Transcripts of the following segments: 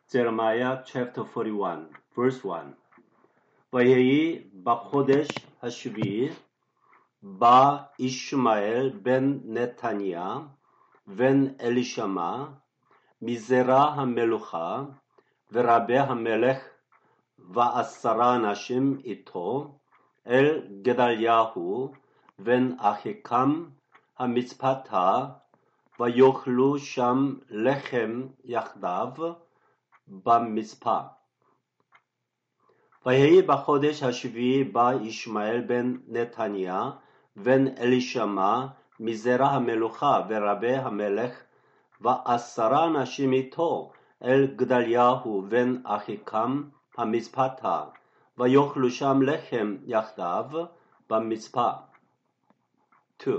Jeremiah chapter 41, verse 1. ויהי בחודש השביעי, בא ישמעאל בן נתניה, בן אלישמע, מזרע המלוכה, ורבי המלך, ו10 אנשים איתו, אל גדליהו, בן אחיקם המצפתה, ויאכלו שם לחם יחדיו במצפה. ויהי בחודש השביעי בא ישמעאל בן נתניה, בן אלישמע, מזרע המלוכה, ורבי המלך, ו10 אנשים איתו, אל גדליהו בן אחיקם המצפתה, ויאכלו שם לחם יחדיו במצפה. 2.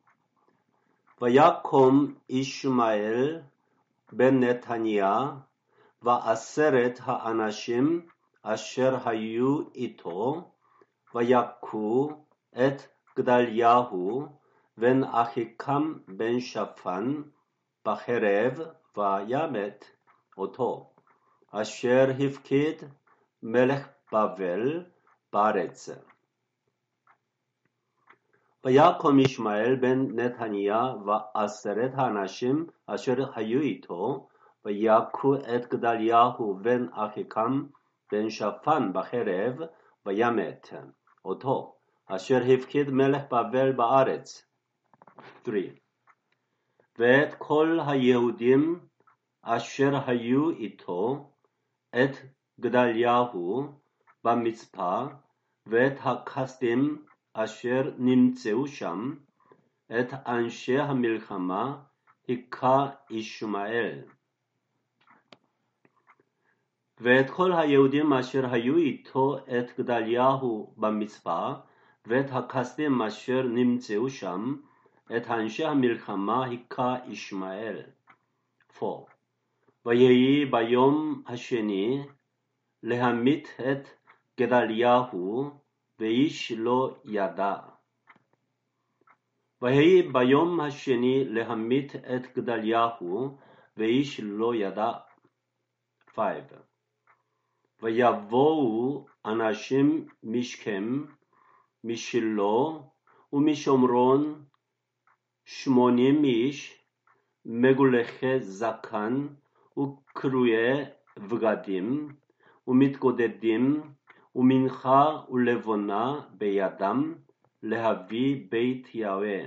ויקום ישמעאל בן נתניה, ו10 האנשים אשר היו איתו, ויכו את גדליהו בן אחיקם בן שפן בחרב, וימת אותו, אשר הפקיד מלך בבל בארץ. ויקום ישמעאל בן נתניה, ו10 האנשים אשר היו איתו, ויכו את גדליהו בן אחיקם בן שפן בחרב, וימת אותו, אשר הפקיד מלך בבל בארץ. 3. ואת כל היהודים אשר היו איתו, את גדליהו במצפה, ואת הכסדים אשר נמצאו שם, את אנשי המלחמה, היכה ישמעאל. ואת כל היהודים אשר היו איתו, את גדליהו במצפה, ואת הכסדים אשר נמצאו שם, את אנשי המלחמה, היכה ישמעאל. 4. ויהי ביום השני להמית את גדליהו, ואיש לא ידע. ויהי ביום השני להמית את גדליהו, ואיש לא ידע. 5. ויבואו אנשים משכם, משילו ומשומרון, 80 איש, מגולחי זקן וקרועי בגדים, ומתגודדים, ומנחה ולבונה בידם, להביא בית יהוה.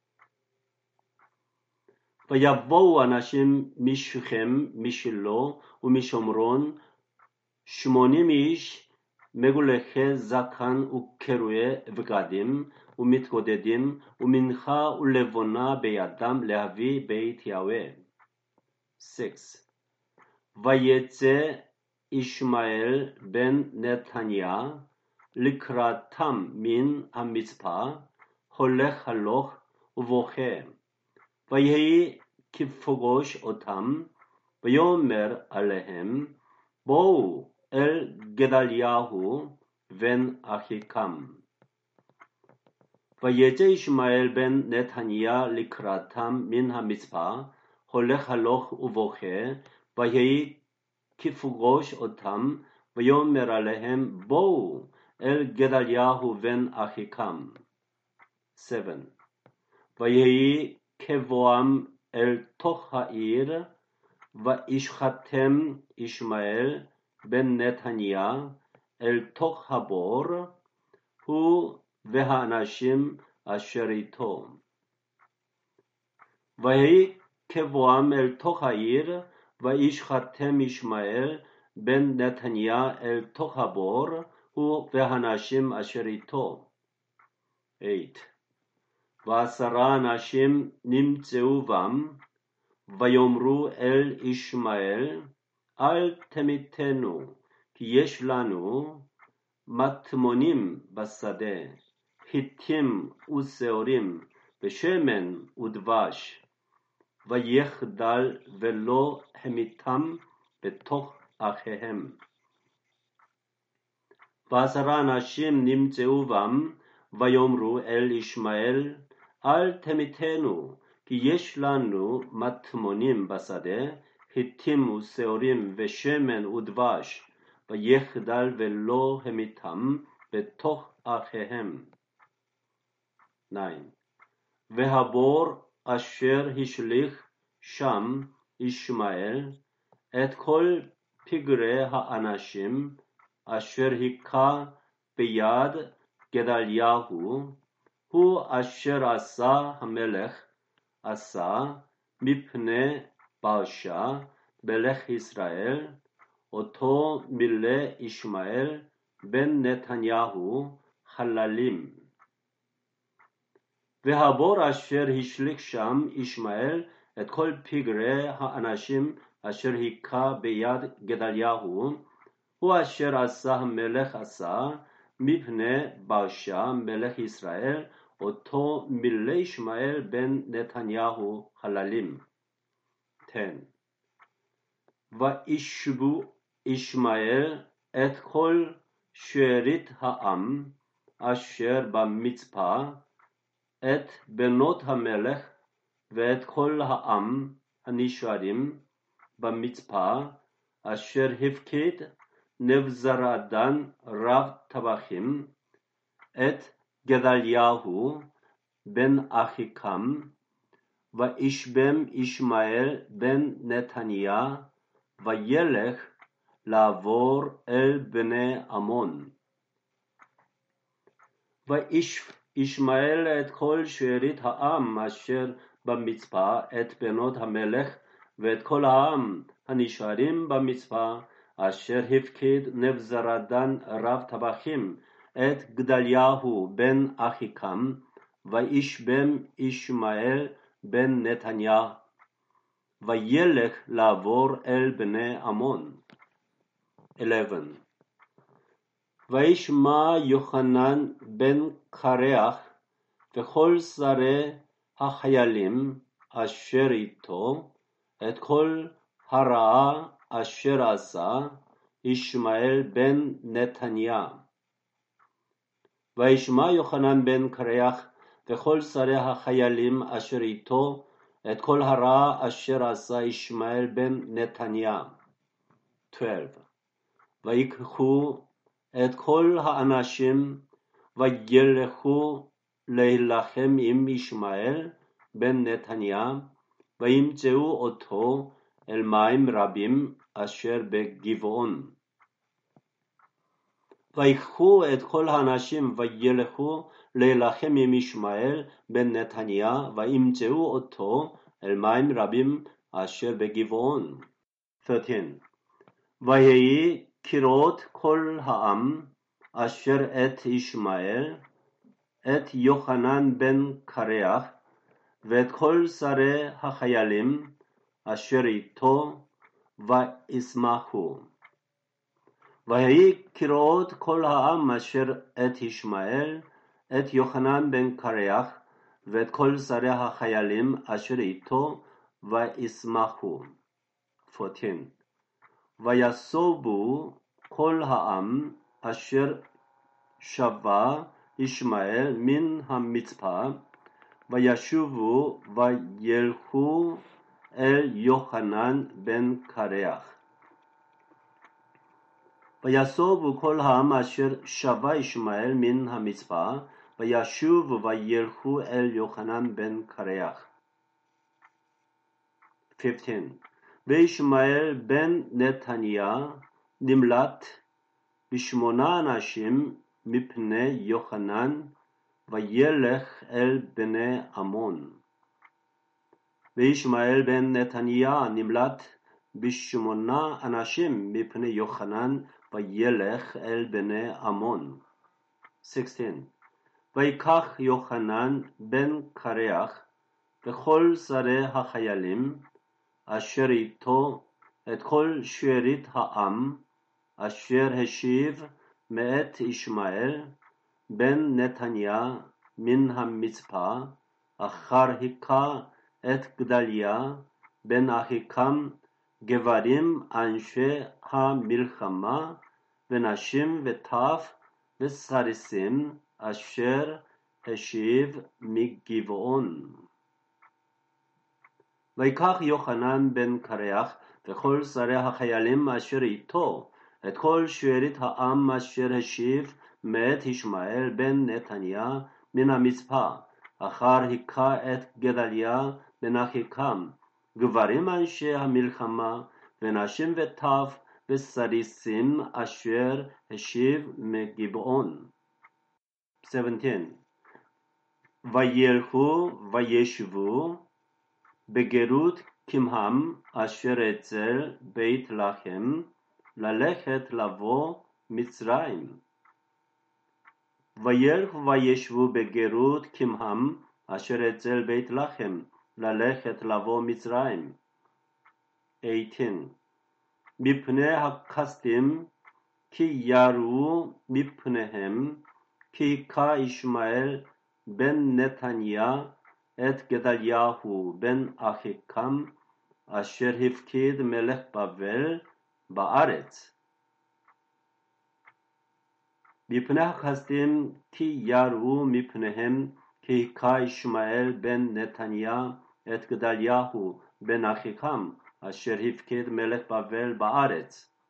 ויבואו אנשים משכם, משילו ומשומרון, 80 איש, מגולחי זקן וקרועי בגדים, ומתגודדים, ומנחה ולבונה בידם, להביא בית יהוה. 6. ויצא ישמעאל בן נתניה לקראתם מן המצפה, הולך הלוך ובוכה. ויהי כפגוש אותם, ויאמר עליהם, בואו אל גדליהו בן אחיקם. ויצא ישמעאל בן נתניה לקראתם מן המצפה, הולך הלוך ובוכה. ויהי כפגוש אותם, ויאמר עליהם, בואו אל גדליהו בן אחיקם. 7. ויהי כבואם אל תוך העיר, וישחטם ישמעאל בן נתניה אל תוך הבור, הוא והאנשים אשר איתו. ויהי כבואם אל תוך העיר, וישחטם ישמעאל בן נתניה אל תוך הבור, הוא והאנשים אשר איתו. 8. ו10 אנשים נמצאו בם, ויאמרו אל ישמעאל, אל תמיתנו, כי יש לנו מטמונים בשדה, חיטים ושעורים, ושמן ודבש, ויחדל ולא המיתם בתוך אחיהם. ו10 אנשים נמצאו בם, ויאמרו אל ישמעאל, אל תמיתנו, כי יש לנו מטמונים בשדה, חיטים ושעורים ושמן ודבש, ויחדל ולא המיתם בתוך אחיהם. 9. והבור אשר השליך שם ישמעאל את כל פגרי האנשים אשר היכה ביד גדליהו, הוא אשר עשה המלך עשה מפני באשה מלך ישראל, אותו מילא ישמעאל בן נתניהו חללים. והבור אשר השליך שם ישמעאל את כל פגרי האנשים אשר היכה ביד גדליהו, הוא אשר עשה המלך עשה מפני באשה מלך ישראל, אותו מילא ישמעאל בן נתניהו חללים. 10. וישבו ישמעאל את כל שארית העם אשר במצפה, את בנות המלך ואת כל העם הנשארים במצפה, אשר הפקיד נבזראדן רב טבחים, את גדליהו בן אחיקם, וישבם ישמעאל בן נתניה, וילך לעבור אל בני עמון. וישמעאל את כל שארית העם אשר במצפה, את בנות המלך ואת כל העם הנשארים במצפה, אשר הפקיד נבזראדן רב טבחים, את גדליהו בן אחיקם, וישבם ישמעאל בן נתניה, וילך לעבור אל בני עמון. 11. וישמע יוחנן בן קרח וכל שרי החיילים אשר איתו את כל הרעה אשר עשה ישמעאל בן נתניה. וישמע יוחנן בן קרח וכל שרי החיילים אשר איתו את כל הרעה אשר עשה ישמעאל בן נתניה. 12. ויקחו את כל האנשים וילכו להילחם עם ישמעאל בן נתניה, וימצאו אותו אל מים רבים אשר בגבעון. ויקחו את כל האנשים וילכו להילחם עם ישמעאל בן נתניה, וימצאו אותו אל מים רבים אשר בגבעון. 13. ויהי כראות כל העם אשר את ישמעאל, את יוחנן בן קרח, ואת כל שרי החיילים אשר איתו, וישמחו. ויהי כראות כל העם אשר את ישמעאל, את יוחנן בן קרח, ואת כל שרי החיילים אשר איתו, וישמחו. 14. ויסובו כל העם אשר שבה ישמעאל מן המצפה, וישובו וילכו אל יוחנן בן קרח. ויסובו כל העם אשר שבה ישמעאל מן המצפה, וישובו וילכו אל יוחנן בן קרח. 15. וישמעאל בן נתניה נמלט ב8 אנשים מפני יוחנן, וילך אל בני עמון. וישמעאל בן נתניה נמלט ב8 אנשים מפני יוחנן, וילך אל בני עמון. 16. ויקח יוחנן בן קרח וכל שרי החיילים אשר איתו את כל שארית העם אשר השיב מאת ישמעאל בן נתניה מן המצפה, אחר היכה את גדליה בן אחיקם, גברים אנשי המלחמה ונשים וטף וסריסים אשר השיב מגבעון. ויקח יוחנן בן קרח וכל שרי החיילים אשר איתו, את כל שארית העם אשר השיב מאת ישמעאל בן נתניה מן המצפה, אחר היכה את גדליה בן אחיקם, גברים אנשי המלחמה, ונשים וטף וסריסים אשר השיב מגבעון. 17. וילכו וישבו בגרות כמהם אשר אצל בית לחם, ללכת לבוא מצרים. וילכו וישבו בגרות כמהם אשר אצל בית לחם, ללכת לבוא מצרים. 18. מפני הכסדים כי יראו מפניהם, כי היכה ישמעאל בן נתניה את גדליהו בן אחיקם, אשר הפקיד מלך בבל בארץ. מפני הכסדים כי יראו מפניהם, כי היכה ישמעאל בן נתניה את גדליהו בן אחיקם, אשר הפקיד מלך בבל בארץ.